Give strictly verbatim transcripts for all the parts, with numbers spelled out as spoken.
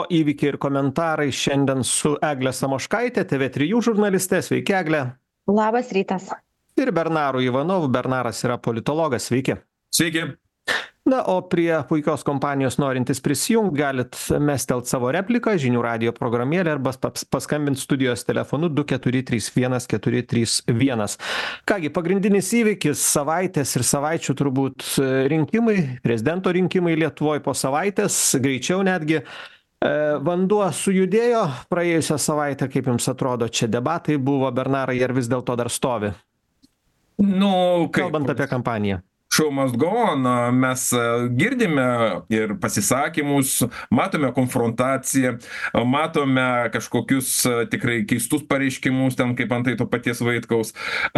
Įvykiai ir komentarai šiandien su Egle Samoškaite, T V trijų žurnaliste. Sveiki, Egle. Labas rytas. Ir Bernaru Ivanovu. Bernaras yra politologas. Sveiki. Sveiki. Na, o prie puikios kompanijos norintys prisijungt, galit mestelt savo repliką žinių radijo programėlę arba paskambint studijos telefonu du keturi trys vienas keturi trys vienas. Kągi, pagrindinis įvykis savaitės ir savaičių turbūt rinkimai, prezidento rinkimai Lietuvoje po savaitės, greičiau netgi. Vanduo sujudėjo praėjusią savaitę, kaip jums atrodo, čia debatai buvo, Bernarai, ar vis dėlto dar stovi? Nu, kaip... Kalbant apie kampaniją. Show must go on, mes girdime ir pasisakymus, matome konfrontaciją, matome kažkokius tikrai keistus pareiškimus, ten kaip antai to paties Vaitkaus.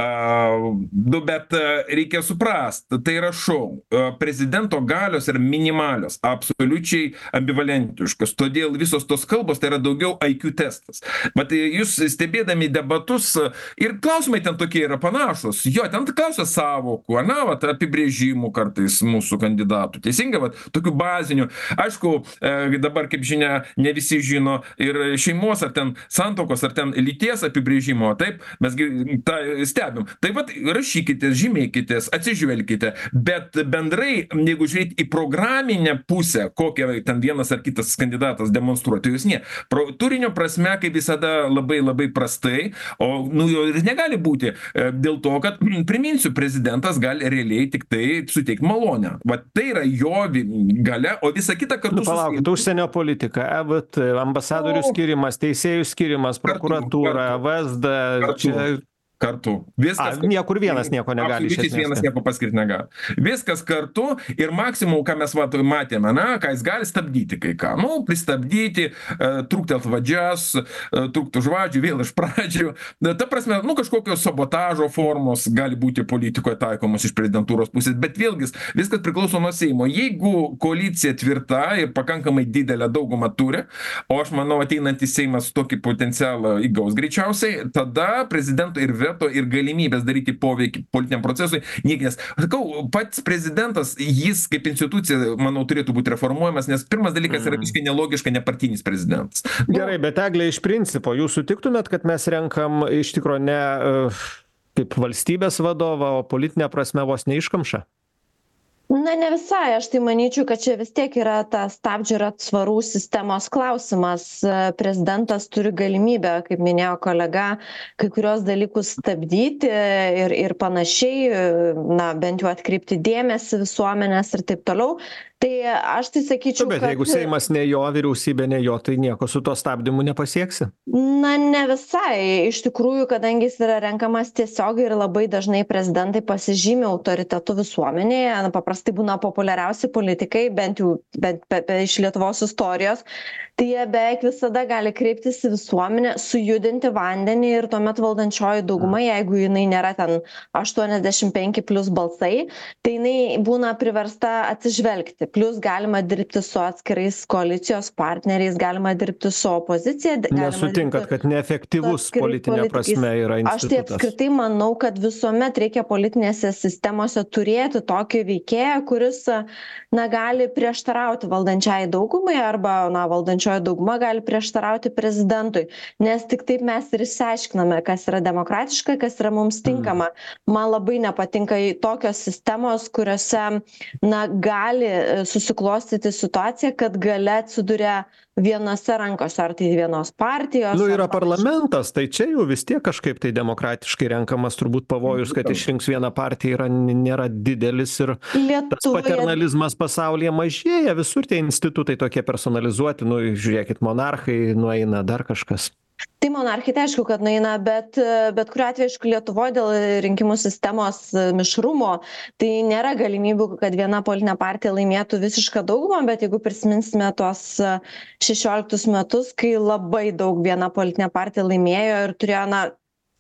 Nu, bet reikia suprast, tai yra šou. Prezidento galios yra minimalios, absoliučiai ambivalentiškos, todėl visos tos kalbos tai yra daugiau I Q testas. Bet jūs stebėdami debatus ir klausimai ten tokie yra panašus, jo, ten klausia savokų, na, vat, apibrėžimų režimų kartais mūsų kandidatų. Teisingai, vat, tokių bazinių. Aišku, e, dabar, kaip žinia, ne visi žino ir šeimos ar ten santokos, ar ten lyties apibrėžimo, taip, mes tą stebim. Taip pat rašykitės, žymėkitės, atsižvelkite, bet bendrai, jeigu žiūrėti į programinę pusę, kokią ten vienas ar kitas kandidatas demonstruoja, tai jūs ne. Pro, turinio prasme, kaip visada, labai labai prastai, o nu, ir negali būti e, dėl to, kad, priminsiu, prezidentas gali realiai tik tai suteikti malonę. Va tai yra jo galia, o visa kita kartu... Nu, palaukit, užsienio politika, E V T, ambasadorių skirimas, teisėjų skirimas, prokuratūra, V S D... Čia... Kartu. Viskas, A, niekur vienas nieko negali. Absoliučiai vienas nieko paskirti negali. Viskas kartu ir maksimum, ką mes vat, matėme, na, ką jis gali stabdyti kai ką. Nu, pristabdyti, e, truktelt vadžias, e, trukti už vadžių, vėl iš pradžių. Ta prasme, nu, kažkokios sabotažo formos gali būti politikoje taikomos iš prezidentūros pusės, bet vėlgi viskas priklauso nuo Seimo. Jeigu koalicija tvirta ir pakankamai didelę daugumą turi, o aš manau ateinantis Seimas tokį potencialą įgaus greičiausiai, tada prezidento ir ir galimybės daryti poveikį politiniam procesui, niekas. Sakau, pats prezidentas, jis kaip institucija, manau, turėtų būti reformuojamas, nes pirmas dalykas yra visiškai nelogiška, nepartinis prezidentas. Gerai, bet Egle, iš principo, jūs sutiktumėt, kad mes renkam iš tikro ne uh, kaip valstybės vadovą, o politinė prasme vos neiškamša? Na, ne visai. Aš tai manyčiau, kad čia vis tiek yra ta stabdžių ir atsvarų sistemos klausimas. Prezidentas turi galimybę, kaip minėjo kolega, kai kurios dalykus stabdyti ir, ir panašiai, na, bent jau atkreipti dėmesį visuomenės ir taip toliau. Tai aš tai sakyčiau, bet jeigu kad... Seimas ne jo, vyriausybė ne jo, tai nieko su to stabdymu nepasieksi? Na, ne visai. Iš tikrųjų, kadangi jis yra renkamas tiesiogiai ir labai dažnai prezidentai pasižymi autoritetu visuomenėje, na, paprastai būna populiariausi politikai, bent jau bent, be, be, iš Lietuvos istorijos, tai jie beveik visada gali kreiptis į visuomenę, sujudinti vandenį ir tuomet valdančioji dauguma, jeigu jinai nėra ten aštuoniasdešimt penki plus balsai, tai jinai būna priversta atsižvelgti. Plius galima dirbti su atskirais koalicijos partneriais, galima dirbti su opozicija. Nesutinkat, kad neefektyvus politinė prasme yra institutas? Aš tai apskritai manau, kad visuomet reikia politinėse sistemose turėti tokį veikėją, kuris, na, gali prieštarauti valdančiai daugumai arba, na, valdančioji dauguma gali prieštarauti prezidentui. Nes tik taip mes ir išsiaiškiname, kas yra demokratiška, kas yra mums tinkama. Man labai nepatinka tokios sistemos, kuriuose, na, gali susiklostyti situaciją, kad galia atsiduria vienose rankose, ar tai vienos partijos. Nu, yra parlamentas, tai čia jau vis tiek kažkaip tai demokratiškai renkamas, turbūt pavojus, kad išrinks vieną partiją yra, nėra didelis ir Lietuvoje... tas paternalizmas pasaulyje mažėja, visur tie institutai tokie personalizuoti, nu, žiūrėkit, monarchai nueina, dar kažkas. Tai monarchai, tai aišku, kad nueina, bet, bet kuriuo atveju, aišku, Lietuvoje dėl rinkimų sistemos mišrumo, tai nėra galimybių, kad viena politinė partija laimėtų visišką daugumą, bet jeigu prisiminsime tuos šešioliktus metus, kai labai daug viena politinė partija laimėjo ir turėjo, na,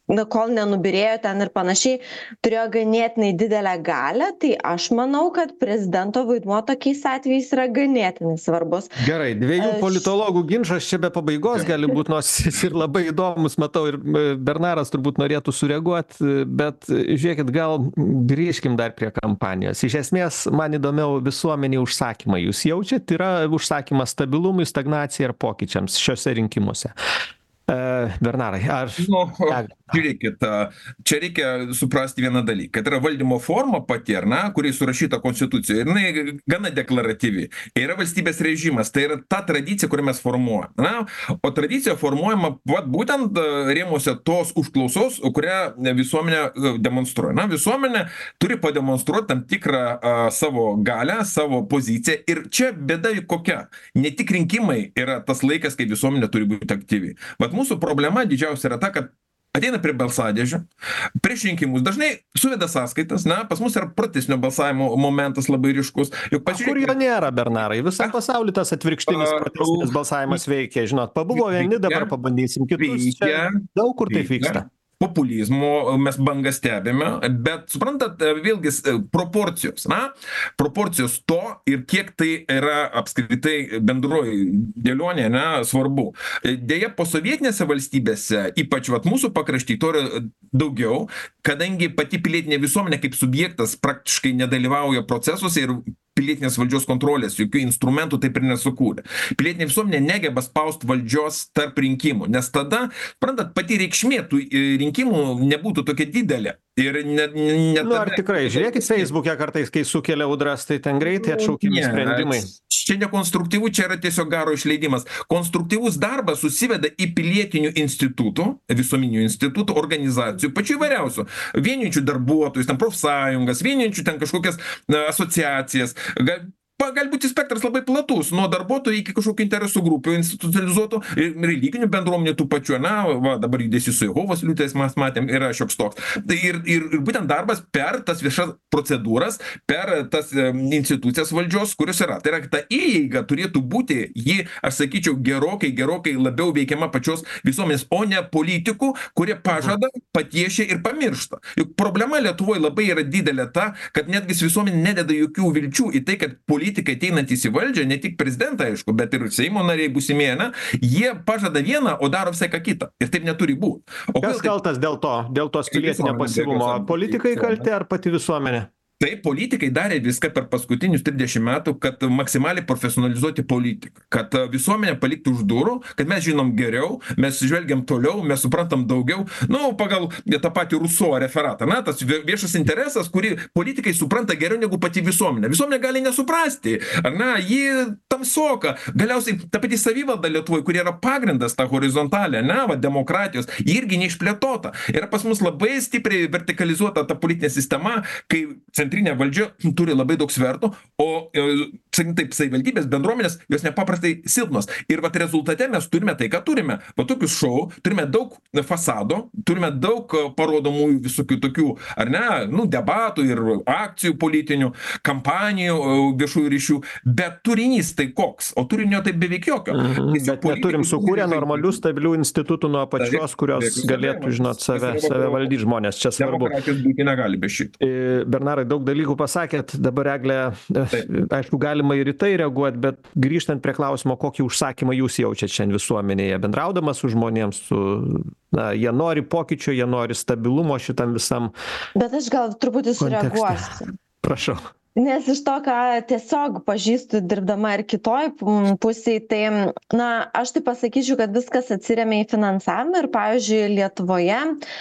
na, kol nenubyrėjo ten ir panašiai, turėjo ganėtinai didelę galią, tai aš manau, kad prezidento vaidmuo tokiais atvejais yra ganėtinai svarbus. Gerai, dviejų Aš- politologų ginčas čia be pabaigos gali būti, nors jis ir labai įdomus, matau, ir e, Bernaras turbūt norėtų sureaguoti, bet e, žiūrėkit, gal grįžkim dar prie kampanijos. Iš esmės, man įdomiau visuomenį užsakymą. Jūs jaučiat, yra užsakymas stabilumui, stagnacijai ar pokyčiams šiuose rinkimuose? E, Bernarai, ar... Nu, žiūrėkit, čia reikia suprasti vieną dalyką, kad yra valdymo forma pati, ar ne, kuri surašyta konstitucijoje, ir jinai gana deklaratyvi. Yra valstybės režimas, tai yra ta tradicija, kurią mes formuojame. Na, o tradicija formuojama vat, būtent rėmuose tos užklausos, kurią visuomenė demonstruoja. Na, visuomenė turi pademonstruoti tam tikrą a, savo galę, savo poziciją, ir čia bėda kokia. Ne tik rinkimai yra tas laikas, kai visuomenė turi būti aktyvi. Vat mūsų problema didžiausia yra ta, kad ateina prie balsadėžių, prieš rinkimus dažnai suveda sąskaitas, na, pas mus yra protestinio balsavimo momentas labai ryškus. Juk Kur jo nėra, Bernarai? Visam pasauliu tas atvirkštinis protestinis balsavimas veikia. Žinot, pabuvo vieni, dabar pabandysim kitus. Čia daug kur taip vyksta. Populizmo mes bangą stebime, bet suprantat, vėlgi proporcijos, na, proporcijos to ir kiek tai yra apskritai bendroji dėlionė, ne, svarbu. Deja, posovietinėse valstybėse, ypač vat mūsų pakrašty, to yra daugiau, kadangi pati pilietinė visuomenė kaip subjektas praktiškai nedalyvauja procesuose ir pilietinės valdžios kontrolės, jokių instrumentų taip ir nesukūrė. Pilietinė visuomenė negeba spaust valdžios tarp rinkimų, nes tada, suprantat, pati reikšmė tų rinkimų nebūtų tokia didelė. Ir ne, ne Nu, ar tikrai, žiūrėkit Facebook'e kartais, kai sukelia audras, tai ten greitai atšaukiami Ne, sprendimai. Čia nekonstruktyvu, čia yra tiesiog garo išleidimas. Konstruktyvus darbas susiveda į pilietinių institutų, visuomeninių institutų, organizacijų, pačių įvairiausių. Vienijančių darbuotojus, ten profsąjungas, vienijančių ten kažkokias na, asociacijas. Ga, pa, gali būti spektras labai platus, nuo darbuotojų iki kažkokių interesų grupių, institucionalizuotų, religinių bendruomenių tų pačių, na, va, dabar judesi su Jehovos liudytojais mes matėm, yra šioks toks. Tai ir, ir, ir būtent darbas per tas viešas procedūras, per tas e, institucijas valdžios, kurios yra. Tai yra, ta įeiga turėtų būti, ji, aš sakyčiau, gerokai, gerokai labiau veikiama pačios visuomenės, o ne politikų, kurie pažada, patiešia ir pamiršta. Juk problema Lietuvoje labai yra didelė ta, kad netgi visuomenė nededa jokių vilčių į tai, kad politikai ateinantys į valdžią, ne tik prezidentą, aišku, bet ir Seimo nariai būsimieji, na, jie pažada vieną, o daro visai ką kitą. Ir taip neturi būti. O Kas kodėl taip? kaltas dėl to, dėl tos pilietinio Visuomenė, pasyvumo? visuomenė. Politikai kalti ar pati visuomenė? Tai politikai darė viską per paskutinius trisdešimt metų, kad maksimaliai profesionalizuoti politiką, kad visuomenę palikti už durų, kad mes žinom geriau, mes žvelgiam toliau, mes suprantam daugiau, nu, pagal tą patį Ruso referatą, na, tas viešas interesas, kurį politikai supranta geriau negu pati visuomenė. Visuomenė gali nesuprasti, ar na, ji tamsoka. Galiausiai ta pati savivalda Lietuvoje, kuri yra pagrindas ta horizontalė, ne, va, demokratijos, ji irgi neišplėtota. Yra pas mus labai stipriai vertikalizuota ta politinė sistema, kai centrinė valdžia turi labai daug svertų, o, sakykim taip, savivaldybės, bendruomenės, jos nepaprastai silpnos. Ir vat rezultate mes turime tai, ką turime. Va tokius šou, turime daug fasado, turime daug parodomųjų visokių tokių, ar ne, nu, debatų ir akcijų politinių, kampanijų viešųjų ryšių, bet turinys tai koks, o turinio tai beveik jokio. Mhm, Tiesiog bet neturim politikai sukūrę turi normalių, stabilių institutų nuo apačios, kurios Taip, galėtų, taip, žinot, save, taip, save valdyti žmonės. Čia svarbu. Demokratijos būti negali be šito. E, Bernarai, daug dalykų pasakėt, dabar Eglė, e, aišku, galima ir į tai reaguoti, bet grįžtant prie klausimo, kokį užsakymą jūs jaučiat šiandien visuomenėje, bendraudamas su žmonėms, su, na, jie nori pokyčio, jie nori stabilumo šitam visam Bet aš gal truputį kontekste. sureaguosiu. Prašau. Nes iš to, ką tiesiog pažįstu dirbdama ir kitoj mm, pusėj, tai, na, aš tai pasakyčiau, kad viskas atsiremia į finansavimą ir, pavyzdžiui, Lietuvoje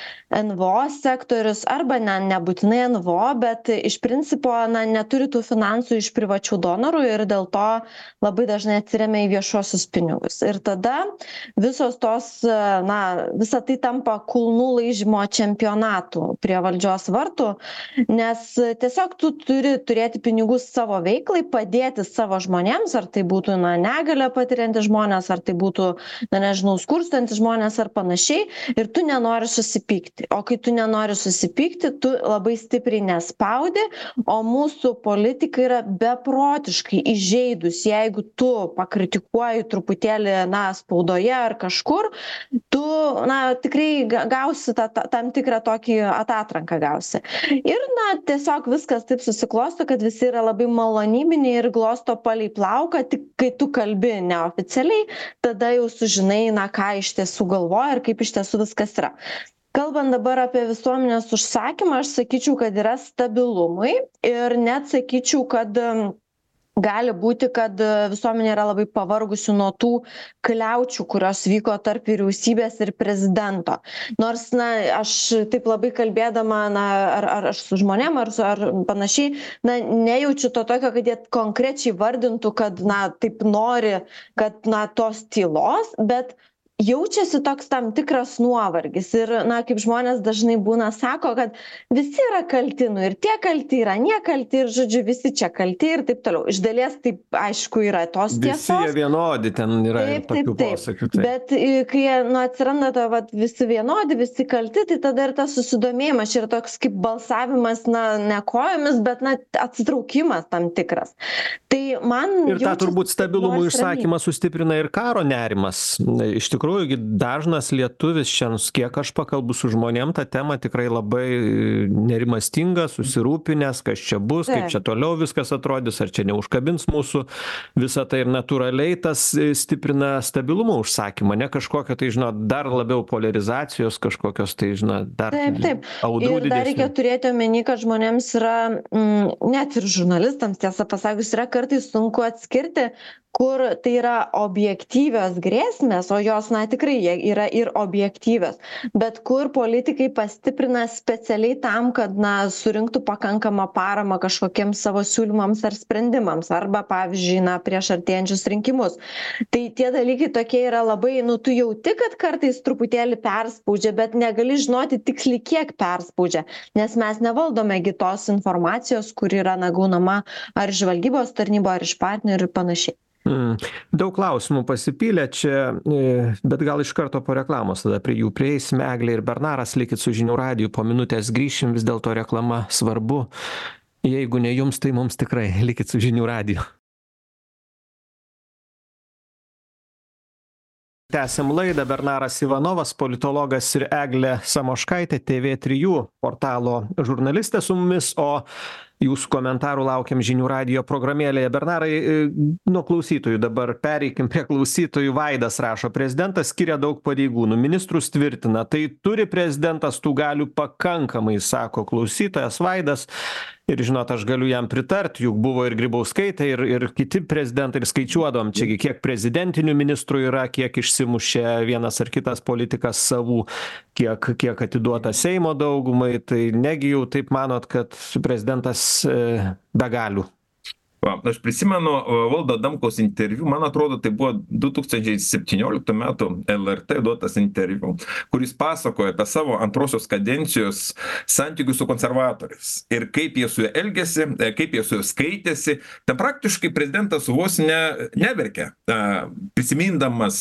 N V O sektorius, arba ne, nebūtinai N V O, bet iš principo, na, neturi tų finansų iš privačių donorų ir dėl to labai dažnai atsiremia į viešuosius pinigus. Ir tada visos tos, na, visa tai tampa kulnų laižymo čempionatų prie valdžios vartų, nes tiesiog tu turi turėti pinigus savo veiklai, padėti savo žmonėms, ar tai būtų, na, negalią patiriantys žmonės, ar tai būtų, na, nežinau, skurstantys žmonės ar panašiai, ir tu nenori susipykti. susipykti. O kai tu nenori susipykti, tu labai stipriai nespaudi, o mūsų politika yra beprotiškai įžeidus. Jeigu tu pakritikuoji truputėlį, na, spaudoje ar kažkur, tu, na, tikrai gausi tą, tą, tam tikrą tokį atatranką gausi. Ir, na, tiesiog viskas taip susiklosto, kad visi yra labai malonybiniai ir glosto palei plauką, tik kai tu kalbi neoficialiai, tada jau sužinai, na, ką iš tiesų galvoja ir kaip iš tiesų viskas yra. Kalbant dabar apie visuomenės užsakymą, aš sakyčiau, kad yra stabilumui ir net sakyčiau, kad gali būti, kad visuomenė yra labai pavargusi nuo tų kliaučių, kurios vyko tarp vyriausybės ir prezidento. Nors, na, aš taip labai kalbėdama, na, ar, ar aš su žmonėm, ar, ar panašiai, na, nejaučiu to tokio, kad jie konkrečiai vardintų, kad, na, taip nori, kad, na, tos tylos, bet jaučiasi toks tam tikras nuovargis ir, na, kaip žmonės dažnai būna sako, kad visi yra kalti, nu ir tie kalti yra, nekalti ir, žodžiu, visi čia kalti ir taip toliau. Iš dalies taip, aišku, yra tos tiesos. Visi jie vienodi, ten yra taip, ir tokių posakių. Taip. Bet kai, nu, atsiranda to, vat, visi vienodi, visi kalti, tai tada ir tas susidomėjimas čia yra toks kaip balsavimas, na, ne kojomis, bet, na, atsitraukimas tam tikras. Tai man ir tą turbūt stabilumo išsakymą sustiprina ir karo nerimas. Iš tikrųjų, dažnas lietuvis šiandien, kiek aš pakalbu su žmonėm, ta tema tikrai labai nerimastinga, susirūpinęs, kas čia bus, kaip čia toliau viskas atrodys, ar čia neužkabins mūsų visą tai ir natūraliai tas stiprina stabilumo užsakymą, ne kažkokio tai, žinot, dar labiau polarizacijos, kažkokios tai, žinot, dar taip, taip. audrų didesnių. Ir dar reikia turėti omeny, kad žmonėms yra, mm, net ir žurnalistams, tiesą pasakius, yra kartais sunku atskirti, kur tai yra objektyvios grėsmės, o jos, na, tikrai yra ir objektyvios, bet kur politikai pastiprina specialiai tam, kad, na, surinktų pakankamą paramą kažkokiems savo siūlymams ar sprendimams, arba, pavyzdžiui, na, prieš artėjančius rinkimus. Tai tie dalykai tokie yra labai, nu, tu jauti, kad kartais truputėlį perspaudžia, bet negali žinoti tiksliai, kiek perspaudžia, nes mes nevaldome tos informacijos, kur yra, na, gaunama ar iš žvalgybos tarnybo, ar iš partnerių ir panašiai. Mm. Daug klausimų pasipylė čia, bet gal iš karto po reklamos tada prie jų prieisime. Eglė ir Bernaras, likit su žinių radiju, po minutės grįšim, vis dėlto reklama svarbu. Jeigu ne jums, tai mums tikrai. Likit su žinių radiju. Tęsiam laidą. Bernaras Ivanovas, politologas, ir Eglė Samoškaitė, T V trijų portalo žurnalistė su mumis, o jūsų komentarų laukiam žinių radijo programėlėje. Bernarai, nuo klausytojų dabar pereikim prie klausytojų. Vaidas rašo, prezidentas skiria daug pareigūnų, ministrus tvirtina, tai turi prezidentas tų galių pakankamai, sako klausytojas Vaidas. Ir žinot, aš galiu jam pritarti, juk buvo ir Grybauskaitė, ir, ir kiti prezidentai, ir skaičiuodom, čiagi kiek prezidentinių ministrų yra, kiek išsimušė vienas ar kitas politikas savų, kiek, kiek atiduota Seimo daugumai, tai negi jau taip manot, kad prezidentas e, be galių. Va, aš prisimenu Valdo Adamkaus interviu, man atrodo, tai buvo du tūkstančiai septynioliktų metų L R T duotas interviu, kuris pasakoja apie savo antrosios kadencijos santykius su konservatoriais ir kaip jie su juo elgėsi, kaip jie su juo skaitėsi. Ten praktiškai prezidentas vos ne, neverkė, prisimindamas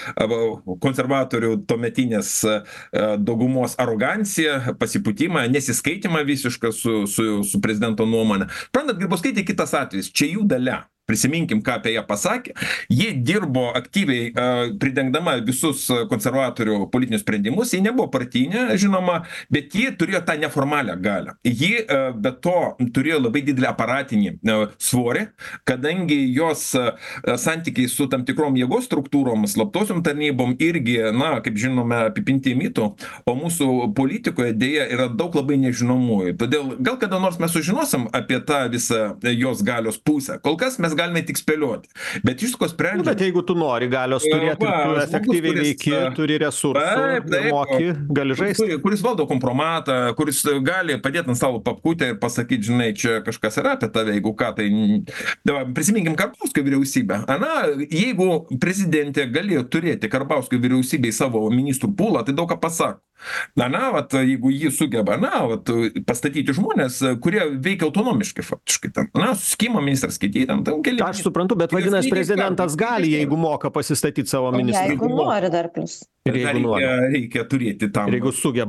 konservatorių tuometinės daugumos aroganciją, pasipūtimą, nesiskaitimą visišką su, su, su prezidento nuomonė. Prantat, Grybauskaitė kitas atvejis. Čia jų dalia. Prisiminkim, ką apie ją pasakė. Ji dirbo aktyviai, uh, pridengdama visus konservatorių politinius sprendimus. Ji nebuvo partinė, žinoma, bet ji turėjo tą neformalią galią. Ji uh, be to turėjo labai didelį aparatinį uh, svorį, kadangi jos uh, santykiai su tam tikrom jėgos struktūrom, slaptosiom tarnybom irgi, na, kaip žinome, apipinti mitų, o mūsų politikoje dėja yra daug labai nežinomųjų. Todėl gal kada nors mes sužinosim apie tą visą jos galios pusę. Kol kas mes galime tik spėlioti. Bet iš ko sprendžiam... Bet jeigu tu nori galios turėti, va, tu efektyviai kuris, veiki, turi resursų, taip, taip, moki, gali žaisti. Kuris, kuris valdo kompromatą, kuris gali padėti ant stalo papkutę ir pasakyti, žinai, čia kažkas yra apie tave, jeigu ką, tai... Dabar, prisiminkim Karbauskio vyriausybę. Ana, jeigu prezidentė galėjo turėti Karbauskio vyriausybei savo ministrų pūlą, tai daug ką pasako. Na, na, vat, jeigu jį sugeba, na, vat, pastatyti žmonės, kurie veikia autonomiškai faktiškai. Ten, na, susikimo ministras kiti, ten, ten keli. Aš suprantu, bet vadinasi, prezidentas gali, jeigu moka pasistatyti savo ministrų. Jeigu nori dar plus. Ir jeigu reikia, nori. reikia turėti tam. Ir jeigu sugeba.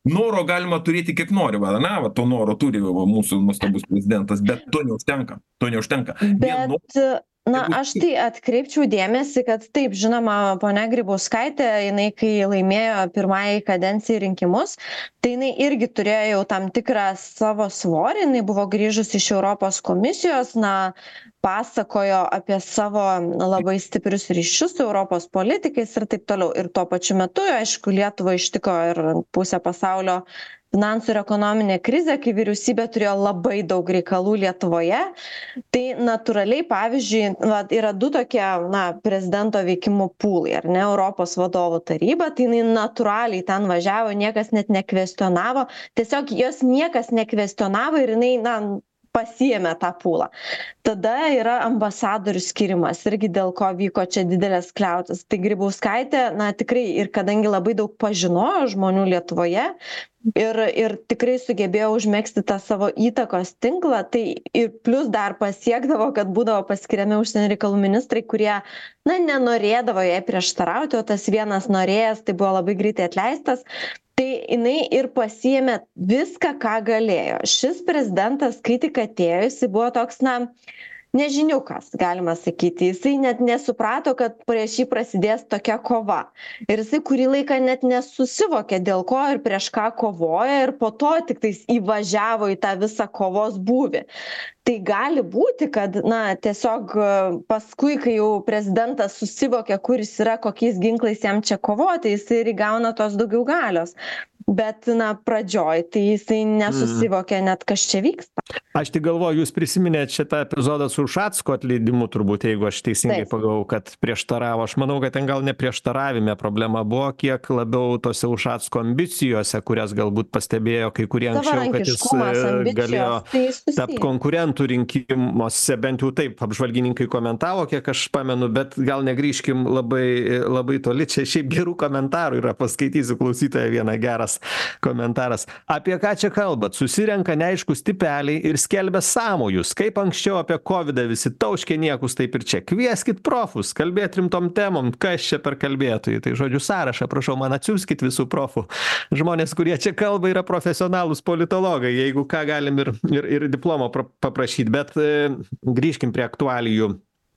noro galima turėti kiek nori, va, na, va, to noro turi va, mūsų nuostabus prezidentas, bet to neužtenka, to neužtenka. Vien noro- Bet, na, aš tai atkreipčiau dėmesį, kad taip, žinoma, ponia Grybauskaitė, jinai kai laimėjo pirmąjį kadenciją rinkimus, tai jinai irgi turėjo jau tam tikrą savo svorį, jinai buvo grįžus iš Europos komisijos, na, pasakojo apie savo labai stiprius ryšius su Europos politikais ir taip toliau. Ir tuo pačiu metu, aišku, Lietuvą ištiko ir pusę pasaulio finansų ir ekonominė krizė, kai vyriausybė turėjo labai daug reikalų Lietuvoje. Tai natūraliai, pavyzdžiui, va, yra du tokie, na, prezidento veikimo pūlai, ar ne, Europos vadovų taryba, tai jinai natūraliai ten važiavo, niekas net nekvestionavo, tiesiog jos niekas nekvestionavo ir jinai, na, pasiėmė tą pūlą. Tada yra ambasadorių skirimas, irgi dėl ko vyko čia didelės kliautis. Tai Grybauskaitė, na, tikrai, ir kadangi labai daug pažinojo žmonių Lietuvoje, Ir, ir tikrai sugebėjo užmegzti tą savo įtakos tinklą, tai ir plus dar pasiekdavo, kad būdavo paskiriami užsienio reikalų ministrai, kurie, na, nenorėdavo jai prieštarauti, o tas vienas norėjęs, tai buvo labai greitai atleistas. Tai jinai ir pasiėmė viską, ką galėjo. Šis prezidentas, kai tik atėjo, jis buvo toks, na, nežiniukas, galima sakyti. Jisai net nesuprato, kad prieš jį prasidės tokia kova. Ir jisai kurį laiką net nesusivokė, dėl ko ir prieš ką kovoja, ir po to tik tais įvažiavo į tą visą kovos būvį. Tai gali būti, kad, na, tiesiog paskui, kai jau prezidentas susivokė, kur jis yra, kokiais ginklais jam čia kovoti, jisai ir įgauna tos daugiau galios. Bet, na, pradžioj, tai jisai nesusivokė net, kas čia vyksta. Aš tik galvoju, jūs prisiminėt šitą epizodą su Ušacko atleidimu, turbūt, jeigu aš teisingai Taip. pagalvojau, kad prieštaravo. Aš manau, kad ten gal ne prieštaravime problema buvo, kiek labiau tose Ušacko ambicijose, kurias galbūt pastebėjo kai kurie anksčiau, kad jis Savarankiškumas, e, ambicijos, galėjo tai susiję. tapti konkurentų rinkimuose, bent jau taip apžvalgininkai komentavo, kiek aš pamenu, bet gal negrįžkim labai, labai toli. Čia šiaip gerų komentarų yra, paskaitysiu klausytoją vieną geras komentaras. Apie ką čia kalbat? Susirenka neaiškus tipeliai ir skelbia sąmojus. Kaip anksčiau apie kovidą visi tauškė niekus, taip ir čia. Kvieskit profus, kalbėt rimtom temom, kas čia per kalbėtojai. Tai žodžiu sąrašą, prašau, man atsiųskit visų profų. Žmonės, kurie čia kalba, yra profesionalūs politologai, jeigu ką galim ir, ir, ir diplomo paprašyti. Bet e, grįžkim prie aktualijų.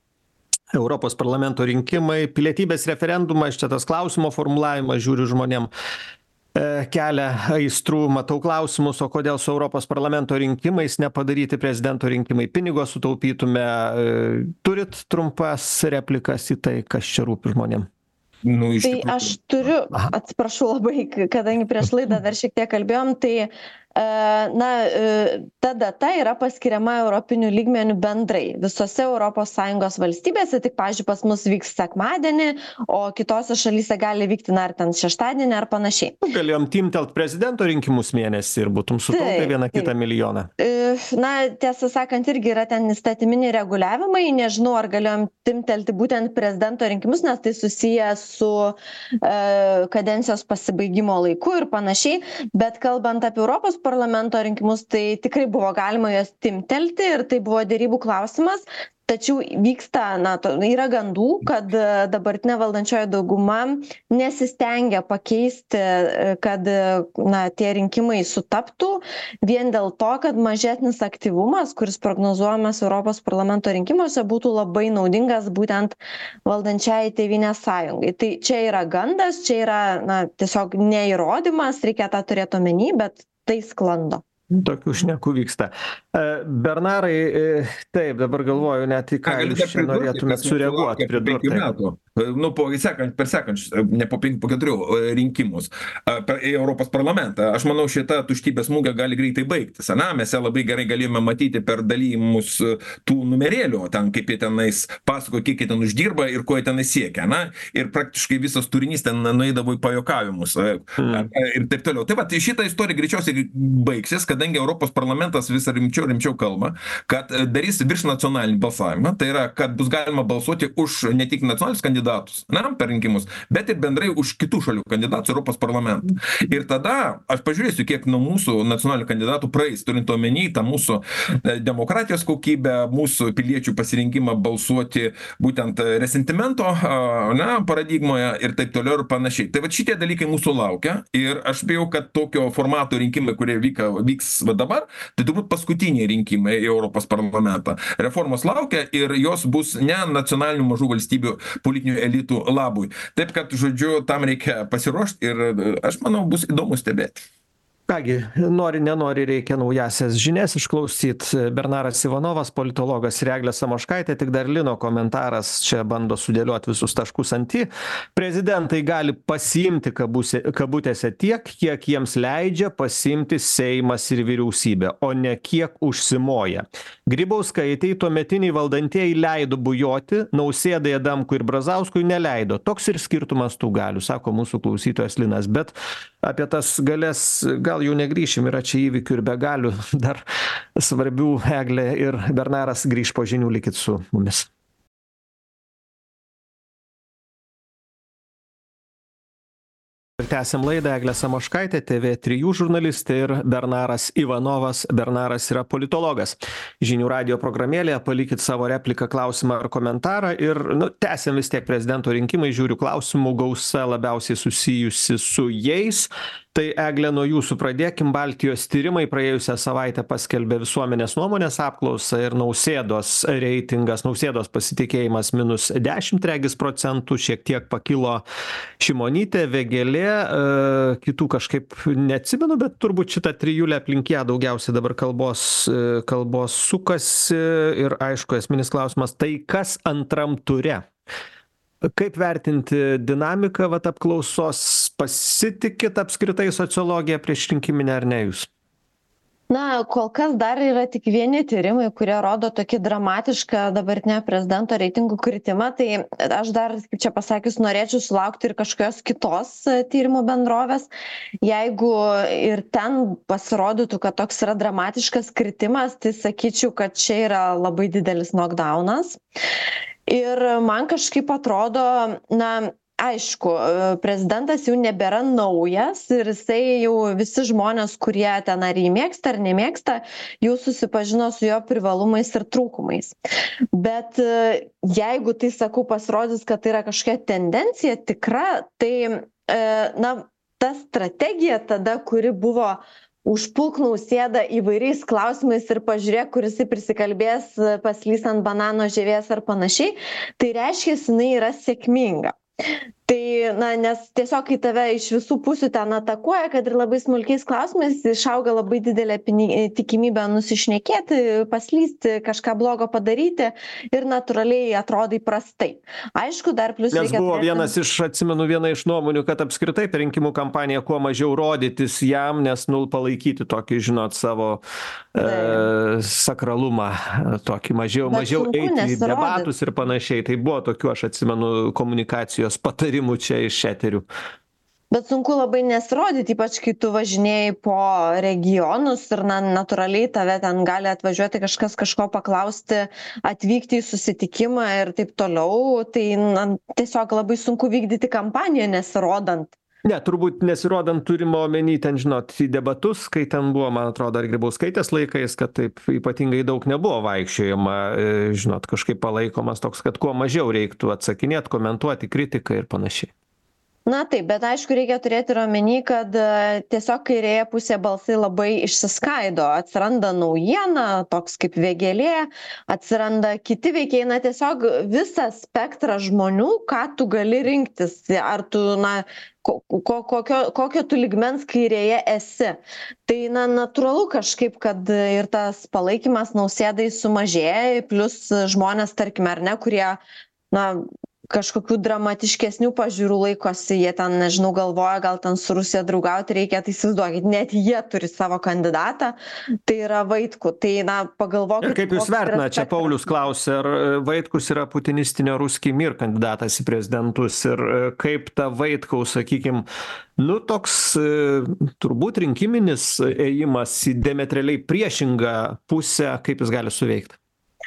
Europos parlamento rinkimai, pilietybės referendumas, čia tas klausimo formulavimas, žiūriu žmonėm kelia aistrų, matau klausimus, o kodėl su Europos parlamento rinkimais nepadaryti prezidento rinkimai, pinigo sutaupytume. Turit trumpas replikas į tai, kas čia rūpi žmonėm? Nu, iš Tai tikrųjų. aš turiu, atsiprašau labai, kadangi prieš laidą dar šiek tiek kalbėjom, tai na, ta data yra paskiriama europiniu lygmeniu bendrai visose Europos Sąjungos valstybėse, tik, pavyzdžiui, pas mus vyks sekmadienį, o kitose šalyse gali vykti, na, ar ten šeštadienį ar panašiai. Galėjom timtelt prezidento rinkimus mėnesį ir būtum sutaupę Taip, vieną kitą taip. milijoną. Na, tiesą sakant, irgi yra ten įstatyminiai reguliavimai, nežinau, ar galėjom timtelti būtent prezidento rinkimus, nes tai susiję su e, kadencijos pasibaigimo laiku ir panašiai, bet kalbant apie Europos parlamento rinkimus, tai tikrai buvo galima juos timtelti ir tai buvo dėrybų klausimas. Tačiau vyksta, na, to, yra gandų, kad dabartinė valdančioji dauguma nesistengia pakeisti, kad, na, tie rinkimai sutaptų vien dėl to, kad mažesnis aktyvumas, kuris prognozuojamas Europos parlamento rinkimuose, būtų labai naudingas būtent valdančiai Tėvynės sąjungai. Tai čia yra gandas, čia yra, na, tiesiog neįrodymas, reikia tą turėti omeny, bet tai sklando. Tokių šnekų vyksta. Bernarai, taip, dabar galvoju net į ką jūs čia norėtumėt sureaguoti, pridurti. Nu, po sekant, per sekančius, ne po penkių, po keturių rinkimus per Europos parlamentą. Aš manau, šita tuštybės smūgė gali greitai baigtis. Na, mes ją labai gerai galėjome matyti per dalymus tų numerėlių, ten kaip jie tenais pasako, kiek jie ten uždirba ir ko jie tenais siekia. Na, ir praktiškai visas turinys ten nueidavo į pajokavimus mm. ir taip toliau. Taip pat šitą istoriją greičiausiai baigsis, kad kadangi Europos parlamentas vis rimčiau rimčiau kalba, kad darys virš nacionalinį balsavimą, tai yra, kad bus galima balsuoti už ne tik nacionalinius kandidatus, na, per rinkimus, bet ir bendrai už kitų šalių kandidatus Europos parlamentą. Ir tada aš pažiūrėsiu, kiek nuo mūsų nacionalinių kandidatų praeis, turint omeny tą mūsų demokratijos kokybę, mūsų piliečių pasirinkimą balsuoti būtent resentimento, na, paradigmoje ir taip toliau ir panašiai. Tai va šitie dalykai mūsų laukia ir aš bijau, kad tokio formato rinkimai, kurie vyka, vyks va dabar, tai turbūt paskutiniai rinkimai į Europos parlamentą. Reformos laukia ir jos bus ne nacionalinių mažų valstybių politinių elitų labui. Taip, kad, žodžiu, tam reikia pasiruošti ir aš manau, bus įdomu stebėti. Kągi, nori, nenori, reikia naujasias žinias išklausyt. Bernaras Ivanovas, politologas, ir Eglė Samoškaitė, tik dar Lino komentaras čia bando sudėlioti visus taškus ant i. Prezidentai gali pasiimti kabuse, kabutėse tiek, kiek jiems leidžia pasiimti Seimas ir vyriausybė, o ne kiek užsimoja. Grybauskaitei tuometiniai valdantieji leido bujoti, Nausėdai, Adamkui ir Brazauskui neleido. Toks ir skirtumas tų galių, sako mūsų klausytojas Linas. Bet apie tas galės gal jau negrįšim, yra čia įvykių ir be galių dar svarbių. Eglė ir Bernaras grįš po žinių, likit su mumis. Ir tęsiam laidą. Eglė Samoškaitė, T V trijų žurnalistė, ir Bernaras Ivanovas. Bernaras yra politologas. Žinių radijo programėlėje palikit savo repliką, klausimą ar komentarą. Ir nu, tęsiam vis tiek prezidento rinkimai, žiūriu klausimų gausa labiausiai susijusi su jais. Tai Eglė, nuo jūsų pradėkim. Baltijos tyrimai praėjusią savaitę paskelbė visuomenės nuomonės apklausą ir Nausėdos reitingas, Nausėdos pasitikėjimas minus dešimt regis procentų, šiek tiek pakilo Šimonytė, Vėgėlė, e, kitų kažkaip neatsimenu, bet turbūt šitą trijulę aplink ją daugiausiai dabar kalbos, e, kalbos sukasi. Ir aišku, esminis klausimas, tai kas antram ture? Kaip vertinti dinamiką vat apklausos? Pasitikit apskritai sociologija prieš rinkiminę ar ne jūs? Na, kol kas dar yra tik vieni tyrimai, kurie rodo tokį dramatišką dabartinio prezidento reitingų kritimą. Tai aš dar, kaip čia pasakius, norėčiau sulaukti ir kažkokios kitos tyrimų bendrovės. Jeigu ir ten pasirodytų, kad toks yra dramatiškas kritimas, tai sakyčiau, kad čia yra labai didelis knockdownas. Ir man kažkaip atrodo, na, aišku, prezidentas jau nebėra naujas ir jisai jau visi žmonės, kurie ten ar jį mėgsta ar nemėgsta, jau susipažino su jo privalumais ir trūkumais. Bet jeigu tai, sakau, pasirodys, kad tai yra kažkokia tendencija tikra, tai, na, ta strategija tada, kuri buvo užpulk Nausėdą įvairiais klausimais ir pažiūrėk, kuris prisikalbės, paslys ant banano žievės ar panašiai, tai reiškia, jinai yra sėkminga. Tai, na, nes tiesiog kai tave iš visų pusių ten atakuoja, kad ir labai smulkiais klausimais išauga labai didelė tikimybė nusišnekėti, paslysti, kažką blogo padaryti ir natūraliai atrodai prastai. Aišku, dar plus nes buvo turėti... vienas iš, atsimenu, viena iš nuomonių, kad apskritai per rinkimų kampaniją kuo mažiau rodytis jam, nes nul palaikyti tokį, žinot, savo e, sakralumą, tokį mažiau, mažiau eiti į debatus ir panašiai. Tai buvo tokių, aš atsimenu, komunikacijos patarimų čia iš eterių. Bet sunku labai nesirodyti, ypač kai tu važinėjai po regionus ir na, natūraliai tave ten gali atvažiuoti kažkas kažko paklausti, atvykti į susitikimą ir taip toliau. Tai na, tiesiog labai sunku vykdyti kampaniją nesirodant. Ne, turbūt nesirodant turimo omeny ten, žinot, į debatus, kai ten buvo, man atrodo, ar Grybauskaitės laikais, kad taip ypatingai daug nebuvo vaikščiojama, žinot, kažkaip palaikomas toks, kad kuo mažiau reiktų atsakinėti, komentuoti, kritiką ir panašiai. Na taip, bet aišku, reikia turėti ir omeny, kad tiesiog kairėje pusėje balsai labai išsiskaido. Atsiranda naujiena, toks kaip Vėgėlė, atsiranda kiti veikėjai, na tiesiog visą spektrą žmonių, ką tu gali rinktis. Ar tu, na, ko, kokio, kokio tu lygmens kairėje esi. Tai, na, natūralu kažkaip, kad ir tas palaikymas Nausėdai sumažėja, plus žmonės, tarkime, ar ne, kurie, na, kažkokių dramatiškesnių pažiūrų laikosi, jie ten, nežinau, galvoja, gal ten su Rusija draugauti reikia, tai įsivaizduokit, net jie turi savo kandidatą, tai yra Vaitkų. Tai, na, pagalvokit. Ir kaip jūs vertina, čia Paulius klausė, ar Vaitkus yra putinistinio Ruskij Mir kandidatas į prezidentus ir kaip ta Vaitkaus, sakykim, nu toks turbūt rinkiminis ėjimas į diametraliai priešingą pusę, kaip jis gali suveikti?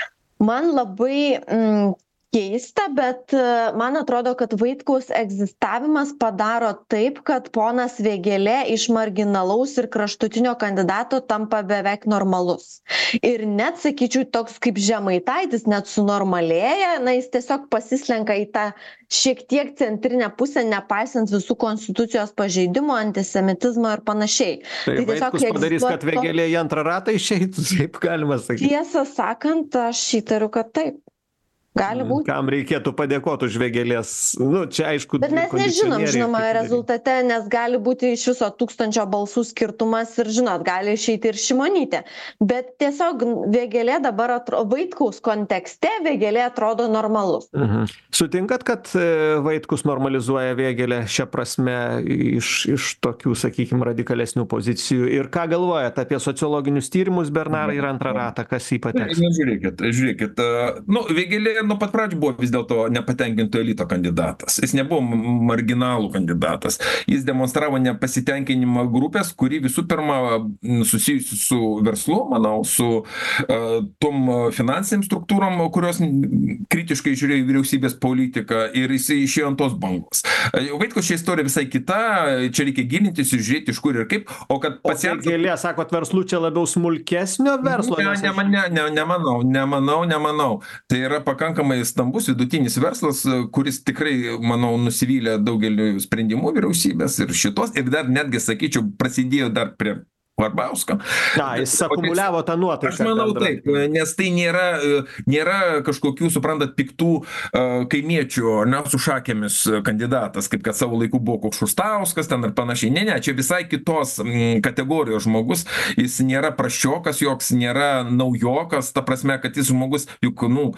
Man labai mm, keista, bet man atrodo, kad Vaitkaus egzistavimas padaro taip, kad ponas Vėgėlė iš marginalaus ir kraštutinio kandidato tampa beveik normalus. Ir net, sakyčiau, toks kaip Žemaitaitis net sunormalėja, na jis tiesiog pasislenka į tą šiek tiek centrinę pusę, nepaisant visų konstitucijos pažeidimų, antisemitizmo ir panašiai. Tai, tai Vaitkus padarys, kad Vėgėlė į antrą ratą išeitų, taip galima sakyti. Tiesą sakant, aš įtariu, kad taip. Gali būti. Kam reikėtų padėkoti už Vėgėlės, nu, čia aišku. Bet mes nežinom, žinoma, rezultate, nes gali būti iš viso tūkstančio balsų skirtumas ir, žinot, gali išeiti ir Šimonytė. Bet tiesiog Vėgėlė dabar, atro, Vaitkaus kontekste Vėgėlė atrodo normalus. Mhm. Sutinkat, kad Vaitkus normalizuoja Vėgėlę šią prasme iš, iš tokių, sakykime, radikalesnių pozicijų? Ir ką galvojat apie sociologinius tyrimus, Bernarai, ir antrą ratą, kas jį pateks? Na, žiūrėkit, žiūrėkit, nu, Vėgėlė nuo pat pradžių buvo vis dėlto nepatenkinto elito kandidatas. Jis nebuvo marginalų kandidatas. Jis demonstravo nepasitenkinimą grupės, kuri visų pirma susijusi su verslu, manau, su uh, tom finansiniam struktūrom, kurios kritiškai žiūrėjo į vyriausybės politiką ir jis išėjo ant tos bangos. Vaitkus šia istorija visai kita, čia reikia gilintis ir žiūrėti iš kur ir kaip, o kad pacientas... O Vėgėlė, sakot, verslu čia labiau smulkesnio verslo? Ne, ne, ne, ne, nemanau, nemanau, nemanau. Tai yra pakankamai stambus vidutinis verslas, kuris tikrai, manau, nusivylė daugeliu sprendimų vyriausybės ir šitos, ir dar netgi, sakyčiau, prasidėjo dar prie Karbauskio. Na, jis akumuliavo tą nuotaiką. Aš manau bendra. Taip, nes tai nėra, nėra kažkokių, suprantat, piktų uh, kaimiečių, ne, su šakėmis kandidatas, kaip kad savo laiku buvo koks Šustauskas ten ir panašiai. Ne, ne, čia visai kitos m, kategorijos žmogus. Jis nėra praščiokas, joks nėra naujokas, ta prasme, kad jis žmogus, juk, nu,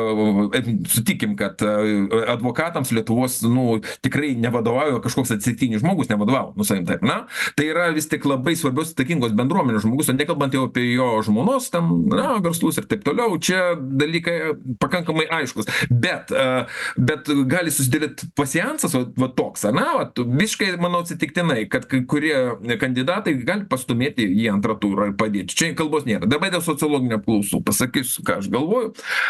uh, sutikim, kad uh, advokatams Lietuvos, nu, tikrai nevadovauja kažkoks atsitiktinis žmogus, nevadovauja, nu, savim taip, na. Tai yra vis tik labai svarbios bendruomenės žmogus, o nekalbant jau apie jo žmonos, ten, na, verslus ir taip toliau, čia dalykai pakankamai aiškus. Bet, bet gali susidėlėti pasiansas, va, va toks, na, va, visiškai, manau, atsitiktinai, kad kai kurie kandidatai gali pastumėti į antrą turą ir padėti. Čia kalbos nėra. Dabar dėl sociologinio apklausų pasakysiu, ką aš galvoju.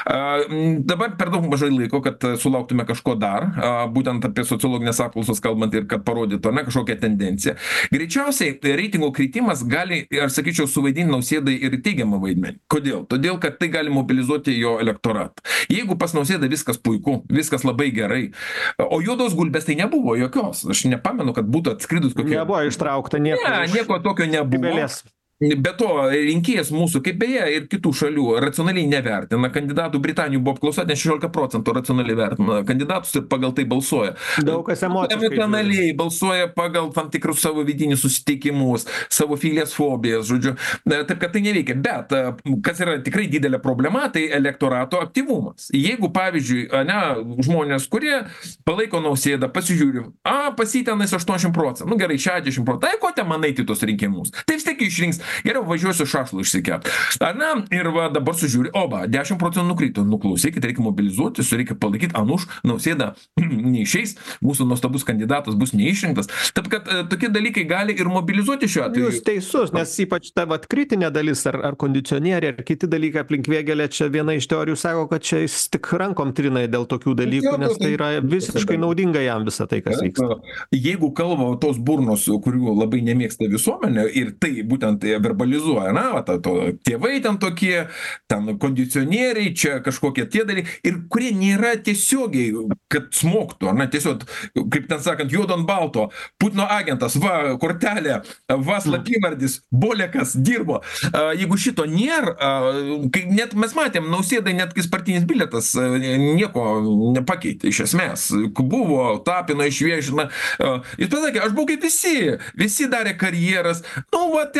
Dabar per daug mažai laiko, kad sulauktume kažko dar, būtent apie sociologinės apklausos kalbant ir kad parodytų, ne, kažkokią tendenciją. Greičiausiai reitingų kritimas gali, aš sakyčiau, suvaidinti Nausėdai ir teigiamą vaidmenį. Kodėl? Todėl, kad tai gali mobilizuoti jo elektoratą. Jeigu pas Nausėdą viskas puiku, viskas labai gerai, o juodos gulbės tai nebuvo jokios. Aš nepamenu, kad būtų atskridus kokia... Nebuvo ištraukta nieko. Ne, nieko tokio nebuvo. Kibelės. Be to, rinkėjas mūsų, kaip beje, ir kitų šalių racionaliai nevertina kandidatų. Britanijų buvo apklausa, nes šešiolika procentų racionaliai vertina kandidatus ir pagal tai balsuoja. Daug kas emociškai. Emocionaliai balsuoja pagal tam tikrus savo vidinius susitikimus, savo filijas fobijas, žodžiu. Taip, kad tai neveikia. Bet, kas yra tikrai didelė problema, tai elektorato aktyvumas. Jeigu, pavyzdžiui, ne, žmonės, kurie palaiko Nausėdą, pasižiūri, a, pasitenais aštuoniasdešimt procentų, nu gerai, šešiasdešimt procentų, tai ko te manai į tos rinkimus? Tai vis tiek išrinks. Geriau važiuosiu šašlų išsikepti. Ar ne? Ir va, dabar sužiūri, oba, dešimt procentų nukrito. Nuklausykit, reikia mobilizuoti, reikia palaikyti, Anuš, Nausėda neišeis, mūsų nuostabus kandidatas bus neišrinktas. Taip, kad e, tokie dalykai gali ir mobilizuoti šiuo atveju. Jūs teisus, nes ypač ta vat kritinė dalis, ar, ar kondicionieriai, ar kiti dalykai aplink Vėgėlę, čia viena iš teorijų sako, kad čia jis tik rankom trina dėl tokių dalykų, nes tai yra visiškai naudinga jam visą tai, kas vyksta. Jeigu kalba tos burnos, kurių labai nemėgsta visuomenė, ir tai būtent verbalizuoja, na, va, to, tėvai ten tokie, ten kondicionieriai, čia kažkokie tie dalykai, ir kurie nėra tiesiogiai, kad smogtų, ar ne, tiesiog, kaip ten sakant, juodo ant balto, Putino agentas, va, kortelė, va, slapyvardis, Bolekas dirbo. Jeigu šito nėra, kai net mes matėm, Nausėdai netgi partinis bilietas nieko nepakeitė iš esmės. Buvo, Tapino išviešina, jis pasakė, aš buvau kaip visi, visi darė karjeras, nu, va, teko būti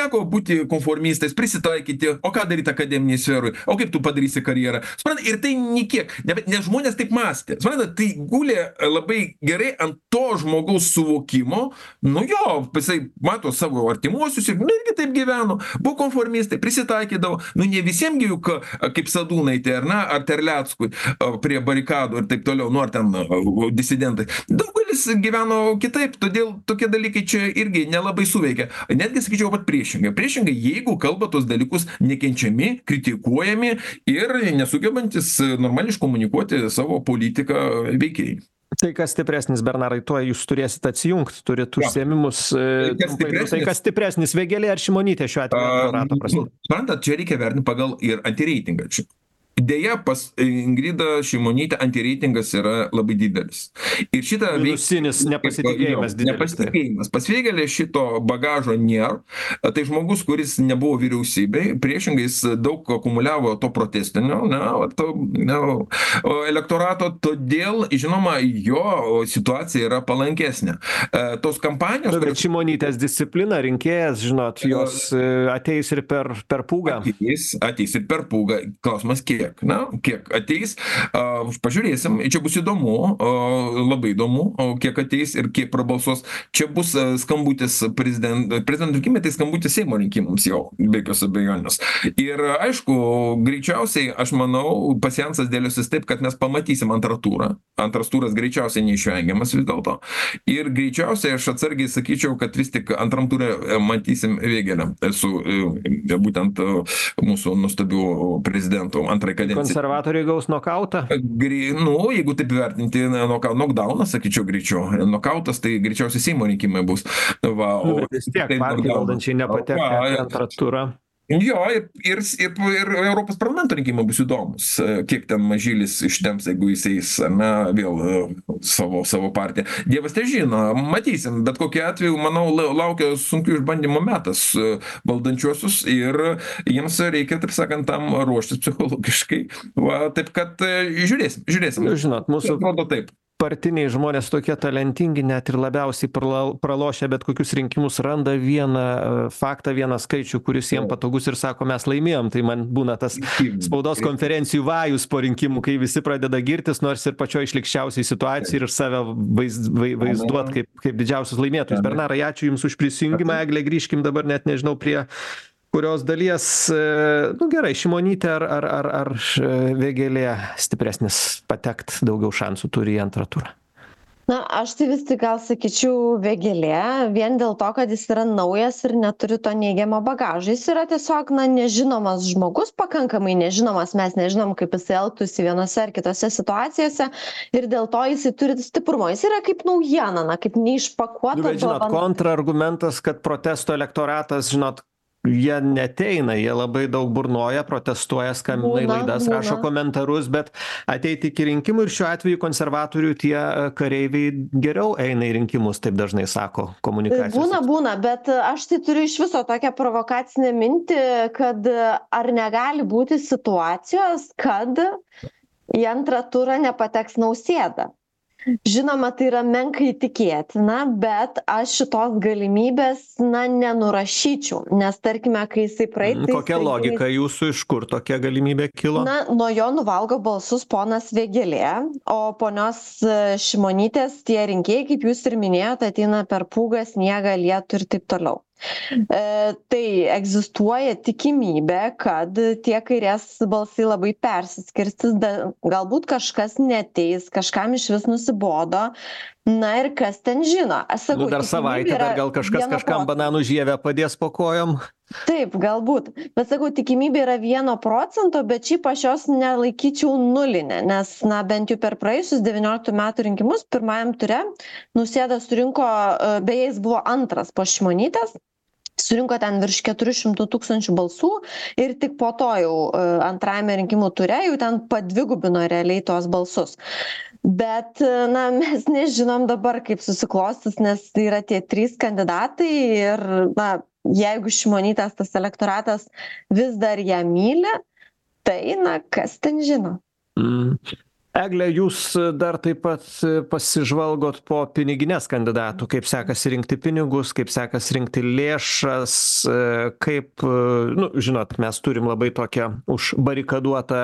būti konformistais, prisitaikyti, o ką daryti akademinėje sferoje, o kaip tu padarysi karjerą. Suprantate, ir tai niekiek, ne, ne žmonės taip mąstė. Suprantate, tai gulė labai gerai ant to žmogaus suvokimo, nu jo, jisai mato savo artimuosius ir nu, irgi taip gyveno, buvo konformistai, prisitaikydavo, nu ne visiems juk kaip Sadūnaitė, ar, na, ar Terleckui prie barikadų ir taip toliau, nu ar ten disidentai. Daugelis gyveno kitaip, todėl tokie dalykai čia irgi nelabai suveikia. Netgi sakyčiau pat priešingai. Priešingai, jeigu kalba tos dalykus nekenčiami, kritikuojami ir nesugebantis normaliai iškomunikuoti savo politiką veikėjai. Tai kas stipresnis, Bernarai, tuo jūs turėsit atsijungti, turit užsiėmimus. Kas stipresnis? Tai kas stipresnis, Vėgėlė ar Šimonytė šiuo atveju rato prasme? Suprantat, čia reikia vertinti pagal ir antireitingą. Deja, pas Ingridą Šimonytę antireitingas yra labai didelis. Ir šitą minusinis nepasitikėjimas didelis. Nepasitikėjimas. Pas Vėgėlę šito bagažo nėra. Tai žmogus, kuris nebuvo vyriausybėj, priešingai jis daug akumuliavo to protestinio, ne, to, ne, elektorato, todėl, žinoma, jo situacija yra palankesnė. Tos kampanijos... Bet Šimonytės disciplina, rinkėjas, žinot, jos ateis ir per, per pūgą. Ateis, ateis ir per pūgą. Klausimas, kiek? Na, kiek ateis, uh, pažiūrėsim, čia bus įdomu, uh, labai įdomu, uh, kiek ateis ir kiek prabalsuos. Čia bus uh, skambutis prezident, prezidento rinkimai, tai skambutis Seimo rinkimams jau, be jokios abejonės. Ir uh, aišku, greičiausiai, aš manau, pasjansas dėliosis taip, kad mes pamatysim antrą turą. Antras turas greičiausiai neišvengiamas vis dėlto. Ir greičiausiai aš atsargiai sakyčiau, kad vis tik antram turė matysim Vėgėlę su uh, būtent uh, mūsų nuostabių prezidentų antrai kadencijai. Konservatoriai gaus nokautą? Nu, jeigu taip vertinti, nokdauną, sakyčiau, greičiau. Nokautas, tai greičiausiai Seimo rinkimai bus. Va, nu, bet vis tiek partijai valdančiai nepatenka į antrą turą. Jo, ir, ir, ir, ir Europos parlamento rinkimai bus įdomus. Kiek ten Mažylis ištemps, jeigu jis eis, na, vėl savo, savo partiją. Dievas tai žino, matysim, bet kokiu atveju, manau, laukia sunkių išbandymo metas valdančiuosius ir jiems reikia, taip sakant, tam ruoštis psichologiškai. Va, taip kad žiūrėsim, žiūrėsim. Žinot, mūsų... Atrodo taip. Partiniai žmonės tokie talentingi, net ir labiausiai pralošę bet kokius rinkimus, randa vieną faktą, vieną skaičių, kuris jiems patogus ir sako, mes laimėjom. Tai man būna tas spaudos konferencijų vajus po rinkimų, kai visi pradeda girtis, nors ir pačioj išlikščiausiai situacijai ir save vaiz, vaizduot kaip, kaip didžiausius laimėtojus. Bernarai, ačiū Jums už prisijungimą. Eglė, grįžkim dabar net nežinau prie kurios dalies, nu gerai, Šimonytė ar, ar, ar, ar Vėgėlė stipresnis patekt, daugiau šansų turi į antrą turą? Na, aš tai vis tik gal sakyčiau Vėgėlė, vien dėl to, kad jis yra naujas ir neturi to neigiamo bagažo. Jis yra tiesiog, na, nežinomas žmogus, pakankamai nežinomas, mes nežinom, kaip jis elgtųsi vienose ar kitose situacijose ir dėl to jis turi stiprumo. Jis yra kaip naujiena, na, kaip neišpakuota. Nu, bet žinot, kontrargumentas, kad protesto elektoratas, žinot, jie neteina, jie labai daug burnoja, protestuoja, skambina į laidas, būna. Rašo komentarus, bet ateiti iki rinkimų ir šiuo atveju konservatorių tie kareiviai geriau eina į rinkimus, taip dažnai sako komunikacijos. Būna, būna, bet aš tai turiu iš viso tokią provokacinę mintį, kad ar negali būti situacijos, kad į antrą turą nepateks Nausėda. Žinoma, tai yra menkai tikėtina, bet aš šitos galimybės, na, nenurašyčiau, nes tarkime, kai jisai praeitais... Kokia logika jūsų, iš kur tokia galimybė kilo? Na, nuo jo nuvalgo balsus ponas Vėgėlė, o ponios Šimonytės tie rinkėjai, kaip jūs ir minėjote, ateina per pūgą, sniegą, lietų ir taip toliau. E, tai egzistuoja tikimybė, kad tie kairės balsai labai persiskirstis, galbūt kažkas neteis, kažkam iš vis nusibodo, na ir kas ten žino. Aš sakau, nu, dar savaitę, dar gal kažkas kažkam bananų žievę padės po kojom. Taip, galbūt, bet sakau, tikimybė yra vieno procento, bet šiaip aš jos nelaikyčiau nulinę, nes, na, bent jau per praėjusius devynioliktų metų rinkimus, pirmajam ture, Nausėda surinko, beje, jis buvo antras po Šimonytės, surinko ten virš keturių šimtų tūkstančių balsų ir tik po to jau antrajame rinkimų ture jau ten padvigubino realiai tos balsus. Bet, na, mes nežinom dabar, kaip susiklostys, nes tai yra tie trys kandidatai ir, na, jeigu Šimonytės tas elektoratas vis dar ją myli, tai, na, kas ten žino. Mm. Egle, jūs dar taip pat pasižvalgot po pinigines kandidatų, kaip sekasi rinkti pinigus, kaip sekasi rinkti lėšas, kaip, nu, žinot, mes turim labai tokią užbarikaduotą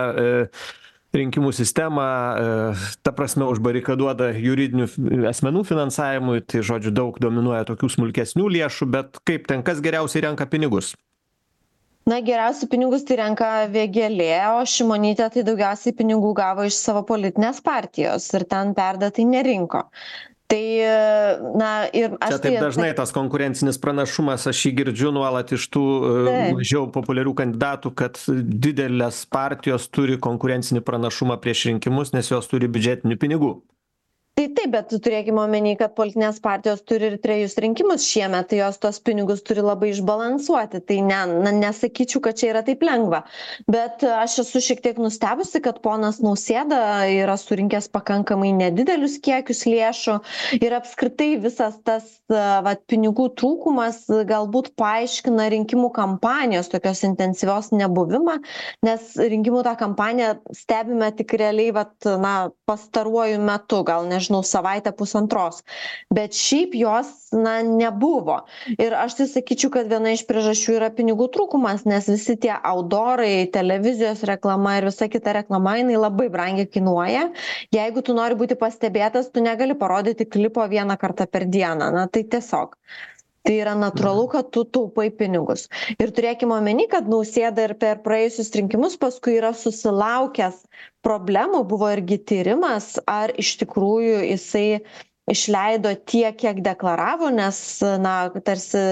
rinkimų sistemą, ta prasme užbarikaduotą juridinių asmenų finansavimui, tai žodžiu daug dominuoja tokių smulkesnių lėšų, bet kaip ten, kas geriausiai renka pinigus? Na, geriausiai pinigus tai renka Vėgėlė, o Šimonytė tai daugiausiai pinigų gavo iš savo politinės partijos ir ten perdėtai nerinko. Tai, na, ir aš... Čia taip dažnai tas konkurencinis pranašumas, aš jį girdžiu nuolat iš tų Taip. mažiau populiarių kandidatų, kad didelės partijos turi konkurencinį pranašumą prieš rinkimus, nes jos turi biudžetinių pinigų. Tai taip, bet turėkime omeny, kad politinės partijos turi ir trejus rinkimus šiemet, tai jos tos pinigus turi labai išbalansuoti. Tai ne, na, nesakyčiau, kad čia yra taip lengva. Bet aš esu šiek tiek nustebusi, kad ponas Nausėda yra surinkęs pakankamai nedidelius kiekius lėšų ir apskritai visas tas vat, pinigų trūkumas galbūt paaiškina rinkimų kampanijos tokios intensyvios nebuvimą, nes rinkimų tą kampaniją stebime tik realiai vat, na, pastaruoju metu, gal nežinau, nežinau, savaitę pusantros, bet šiaip jos, na, nebuvo. Ir aš tai sakyčiau, kad viena iš priežasčių yra pinigų trūkumas, nes visi tie outdoorai, televizijos reklama ir visa kita reklama, jinai labai brangiai kainuoja. Jeigu tu nori būti pastebėtas, tu negali parodyti klipo vieną kartą per dieną. Na, tai tiesiog. Tai yra natūralu, kad tu taupai pinigus. Ir turėkime omeny, kad Nausėda ir per praėjusius rinkimus paskui yra susilaukęs problemų, buvo irgi tyrimas, ar iš tikrųjų jisai išleido tiek, kiek deklaravo, nes, na, tarsi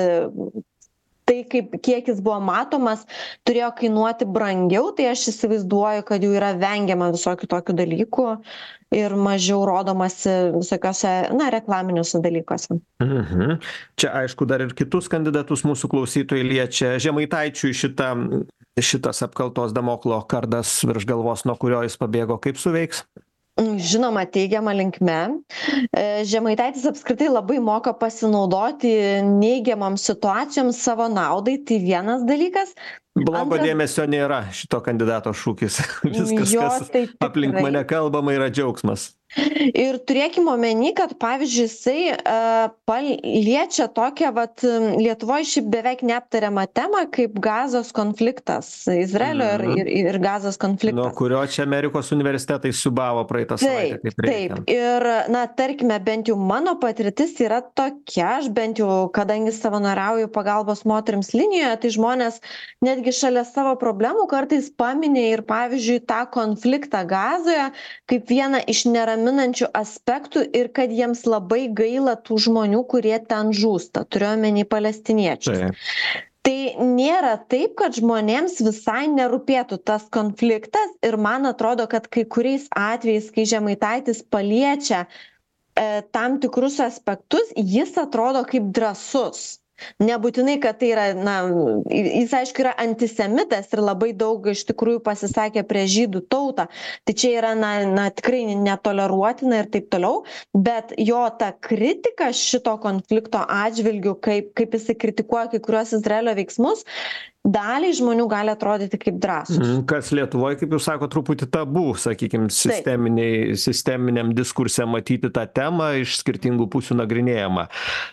tai, kaip, kiek jis buvo matomas, turėjo kainuoti brangiau, tai aš įsivaizduoju, kad jau yra vengiama visokių tokių dalykų ir mažiau rodomasi visokiose, na, reklaminiuose dalykuose. Mhm. Čia, aišku, dar ir kitus kandidatus mūsų klausytojai liečia. Žemaitaičiui šita, šitas apkaltos damoklo kardas virš galvos, nuo kurio jis pabėgo, kaip suveiks? Žinoma, teigiama linkme. Žemaitaitis apskritai labai moka pasinaudoti neigiamam situacijom savo naudai, tai vienas dalykas. Blogo Antras... dėmesio nėra šito kandidato šūkis. Viskas, Jo, kas tai aplink tikrai. mane kalbama, yra džiaugsmas. Ir turėkime omeny, kad pavyzdžiui, jisai uh, paliečia tokią, vat, Lietuvoje šiaip beveik neaptariamą temą, kaip Gazos konfliktas, Izraelio Mhm. ir, ir, ir Gazos konfliktas. Nuo kurio čia Amerikos universitetai subavo praeitą savaitę. Taip, Kaip reikia. taip. Ir, na, tarkime, bent jau mano patirtis yra tokia, aš bent jau, kadangi savanoriauju pagalbos moterims linijoje, tai žmonės netgi šalia savo problemų kartais paminė ir, pavyzdžiui, tą konfliktą Gazoje kaip vieną iš neraminančių aspektų ir kad jiems labai gaila tų žmonių, kurie ten žūsta, turiuomenį palestiniečius. Taip. Tai nėra taip, kad žmonėms visai nerūpėtų tas konfliktas ir man atrodo, kad kai kuriais atvejais, kai Žemaitaitis paliečia e, tam tikrus aspektus, jis atrodo kaip drąsus. Nebūtinai, kad tai yra, na, jis aišku yra antisemitas ir labai daug iš tikrųjų pasisakė prieš žydų tautą. Tai čia yra, na, na tikrai netoleruotina ir taip toliau, bet jo ta kritika šito konflikto atžvilgių, kaip, kaip jisai kritikuoja kai kuriuos Izraelio veiksmus, daliai žmonių gali atrodyti kaip drąsus. Kas Lietuvoje, kaip jūs sako, truputį tabu, sakykime, sisteminiam diskurse matyti tą temą iš skirtingų pusių nagrinėjama.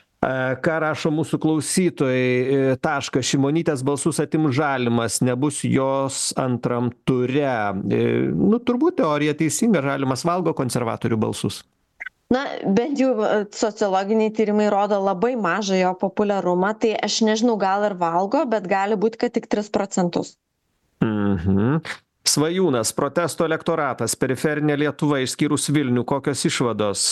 Ką rašo mūsų klausytojai, tašką, Šimonytės balsus atims Žalimas, nebus jos antram ture. Nu, turbūt teorija teisinga, Žalimas valgo konservatorių balsus. Na, bent jau sociologiniai tyrimai rodo labai mažą jo populiarumą, tai aš nežinau, gal ir valgo, bet gali būti, kad tik tris procentus. Mhm. Svajūnas, protesto elektoratas, periferinė Lietuva, išskyrus Vilnių, kokios išvados?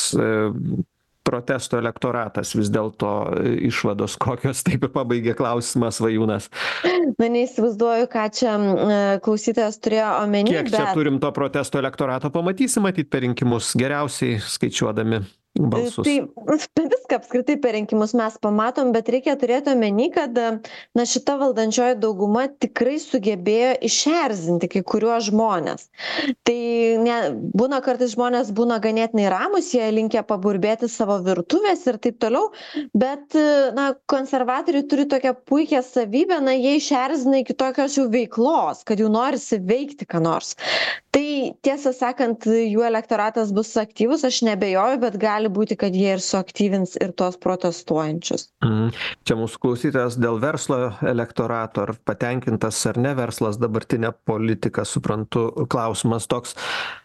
Protesto elektoratas vis dėlto išvados kokios, taip ir pabaigė klausimą Svajūnas. Na, neįsivaizduoju, ką čia klausytojas turėjo omeny. Kiek bet... čia turim to protesto elektorato, pamatysim matyt per rinkimus, geriausiai skaičiuodami. balsus? Tai viską apskritai per rinkimus mes pamatom, bet reikia turėti omeny, kad na, šita valdančioji dauguma tikrai sugebėjo išerzinti kai kuriuos žmonės. Tai ne, būna kartais žmonės būna ganėtinai ramus, jie linkę paburbėti savo virtuvės ir taip toliau, bet na, konservatoriai turi tokią puikią savybę, na, jie išerzina iki tokios jų veiklos, kad jų norisi veikti ką nors. Tai tiesą sakant, jų elektoratas bus aktyvus, aš nebejoju, bet gali būti, kad jie ir suaktyvins ir tos protestuojančius. Mm. Čia mūsų klausytojas dėl verslo elektorato, ar patenkintas ar ne verslas dabartinė politika, suprantu, klausimas toks.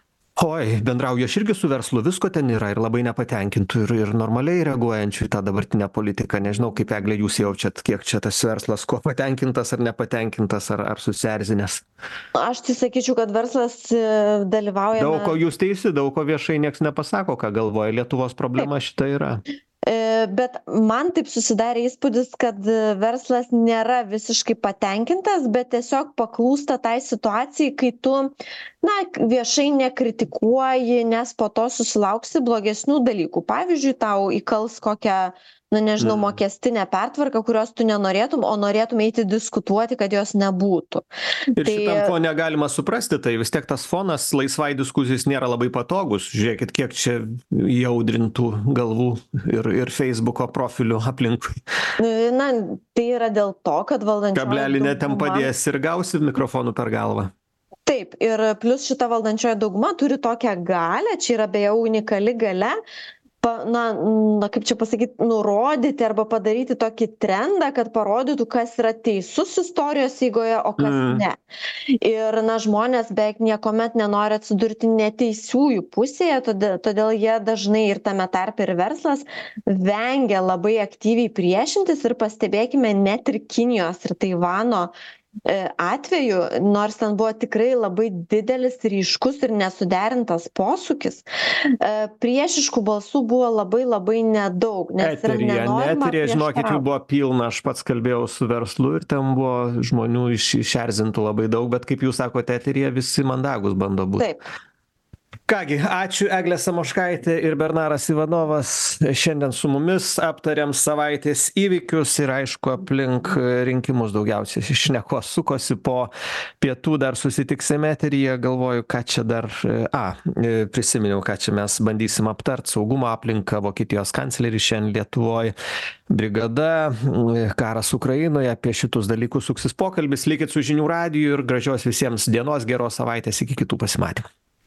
Oi, bendrauju aš irgi su verslu, visko ten yra ir labai nepatenkintų ir, ir normaliai reaguojančių į tą dabartinę politiką. Nežinau, kaip Eglė jūs jaučiat, kiek čia tas verslas, kuo patenkintas ar nepatenkintas, ar, ar susierzinęs. Aš tai sakyčiau, kad verslas dalyvauja. Daug ko jūs teisi, daug ko viešai nieks nepasako, ką galvoja. Lietuvos problema šita yra. Bet man taip susidarė įspūdis, kad verslas nėra visiškai patenkintas, bet tiesiog paklūsta tai situacijai, kai tu na, viešai nekritikuoji, nes po to susilauksi blogesnių dalykų. Pavyzdžiui, tau įkals kokią, na nežinau, mokestinę pertvarką, kurios tu nenorėtum, o norėtum eiti diskutuoti, kad jos nebūtų. Ir tai šitam fone galima suprasti, tai vis tiek tas fonas laisvai diskusijos nėra labai patogus. Žiūrėkit, kiek čia įaudrintų galvų ir, ir Facebooko profilių aplinkui. Na, tai yra dėl to, kad valdančioji kablelį net ten padės ir gausi mikrofonų per galvą. Taip, ir plus šita valdančioji dauguma turi tokią galę, čia yra beje unikali galia, pa, na, na, kaip čia pasakyti, nurodyti arba padaryti tokį trendą, kad parodytų, kas yra teisus istorijos eigoje, o kas mm. ne. Ir, na, žmonės beveik niekuomet nenori atsidurti neteisiųjų pusėje, todėl, todėl jie dažnai ir tame tarpe ir verslas vengia labai aktyviai priešintis ir pastebėkime net ir Kinijos ir Taivano atveju, nors ten buvo tikrai labai didelis, ryškus ir nesuderintas posūkis, priešiškų balsų buvo labai labai nedaug. Nes eterija, eterija, žinokit, jų buvo pilna, aš pats kalbėjau su verslu ir ten buvo žmonių iš, išerzintų labai daug, bet kaip jūs sakote, eterija visi mandagus bando būti. Taip. Kągi, ačiū Eglė Samoškaitė ir Bernaras Ivanovas. Šiandien su mumis aptariam savaitės įvykius ir aišku aplink rinkimus daugiausiai šnekos sukosi. Po pietų dar susitiksime eteryje, galvoju, ką čia dar, a, prisiminiau, ką čia mes bandysim aptart, saugumo aplinką, Vokietijos kancleris šiandien Lietuvoje, brigada, karas Ukrainoje, apie šitus dalykus suksis pokalbis. Likit su žinių radiju ir gražios visiems dienos, geros savaitės, iki kitų pasimatymų.